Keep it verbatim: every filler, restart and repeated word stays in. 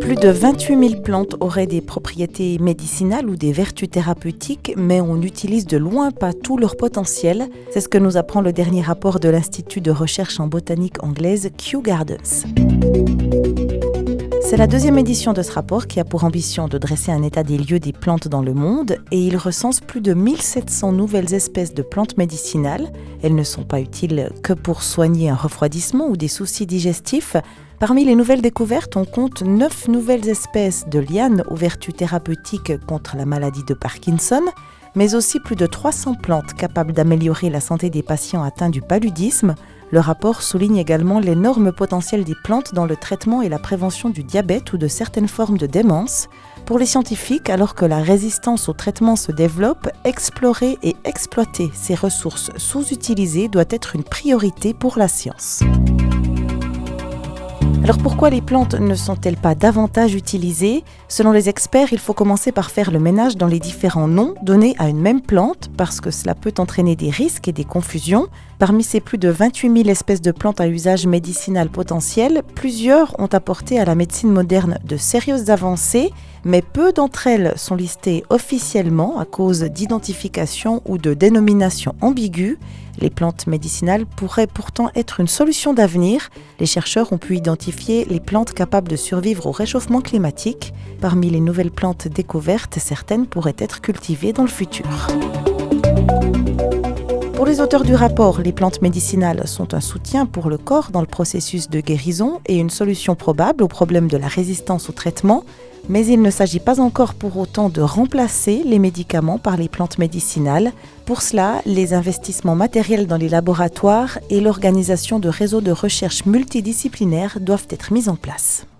Plus de vingt-huit mille plantes auraient des propriétés médicinales ou des vertus thérapeutiques, mais on n'utilise de loin pas tout leur potentiel. C'est ce que nous apprend le dernier rapport de l'Institut de recherche en botanique anglaise Kew Gardens. C'est la deuxième édition de ce rapport qui a pour ambition de dresser un état des lieux des plantes dans le monde et il recense plus de mille sept cents nouvelles espèces de plantes médicinales. Elles ne sont pas utiles que pour soigner un refroidissement ou des soucis digestifs. Parmi les nouvelles découvertes, on compte neuf nouvelles espèces de lianes aux vertus thérapeutiques contre la maladie de Parkinson, mais aussi plus de trois cents plantes capables d'améliorer la santé des patients atteints du paludisme. Le rapport souligne également l'énorme potentiel des plantes dans le traitement et la prévention du diabète ou de certaines formes de démence. Pour les scientifiques, alors que la résistance au traitement se développe, explorer et exploiter ces ressources sous-utilisées doit être une priorité pour la science. Alors pourquoi les plantes ne sont-elles pas davantage utilisées ? Selon les experts, il faut commencer par faire le ménage dans les différents noms donnés à une même plante parce que cela peut entraîner des risques et des confusions. Parmi ces plus de vingt-huit mille espèces de plantes à usage médicinal potentiel, plusieurs ont apporté à la médecine moderne de sérieuses avancées, mais peu d'entre elles sont listées officiellement à cause d'identification ou de dénominations ambiguës. Les plantes médicinales pourraient pourtant être une solution d'avenir. Les chercheurs ont pu identifier les plantes capables de survivre au réchauffement climatique. Parmi les nouvelles plantes découvertes, certaines pourraient être cultivées dans le futur. Pour les auteurs du rapport, les plantes médicinales sont un soutien pour le corps dans le processus de guérison et une solution probable au problème de la résistance au traitement. Mais il ne s'agit pas encore pour autant de remplacer les médicaments par les plantes médicinales. Pour cela, les investissements matériels dans les laboratoires et l'organisation de réseaux de recherche multidisciplinaires doivent être mis en place.